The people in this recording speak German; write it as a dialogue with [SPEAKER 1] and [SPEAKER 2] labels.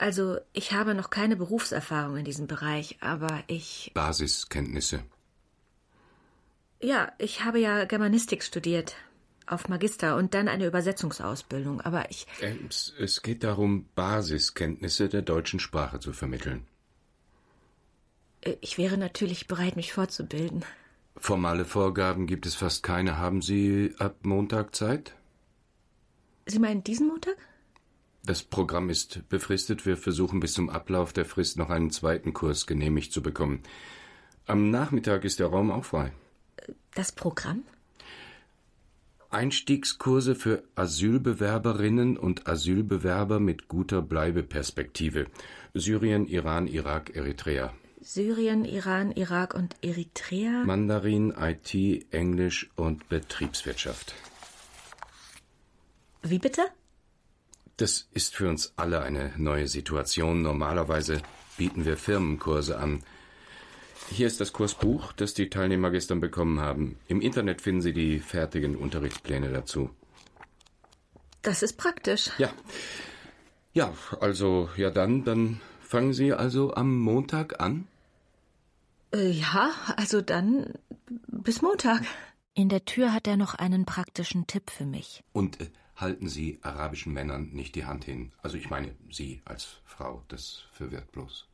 [SPEAKER 1] Also, ich habe noch keine Berufserfahrung in diesem Bereich, aber
[SPEAKER 2] Basiskenntnisse.
[SPEAKER 1] Ja, ich habe ja Germanistik studiert. Auf Magister und dann eine Übersetzungsausbildung, aber
[SPEAKER 2] Es geht darum, Basiskenntnisse der deutschen Sprache zu vermitteln.
[SPEAKER 1] Ich wäre natürlich bereit, mich fortzubilden.
[SPEAKER 2] Formale Vorgaben gibt es fast keine. Haben Sie ab Montag Zeit?
[SPEAKER 1] Sie meinen diesen Montag?
[SPEAKER 2] Das Programm ist befristet. Wir versuchen bis zum Ablauf der Frist noch einen zweiten Kurs genehmigt zu bekommen. Am Nachmittag ist der Raum auch frei.
[SPEAKER 1] Das Programm?
[SPEAKER 2] Einstiegskurse für Asylbewerberinnen und Asylbewerber mit guter Bleibeperspektive. Syrien, Iran, Irak, Eritrea.
[SPEAKER 1] Syrien, Iran, Irak und Eritrea?
[SPEAKER 2] Mandarin, IT, Englisch und Betriebswirtschaft.
[SPEAKER 1] Wie bitte?
[SPEAKER 2] Das ist für uns alle eine neue Situation. Normalerweise bieten wir Firmenkurse an. Hier ist das Kursbuch, das die Teilnehmer gestern bekommen haben. Im Internet finden Sie die fertigen Unterrichtspläne dazu.
[SPEAKER 1] Das ist praktisch.
[SPEAKER 2] Ja. Ja, also, ja dann fangen Sie also am Montag an?
[SPEAKER 1] Ja, also dann bis Montag. In der Tür hat er noch einen praktischen Tipp für mich.
[SPEAKER 2] Und halten Sie arabischen Männern nicht die Hand hin. Also ich meine, Sie als Frau, das verwirrt bloß.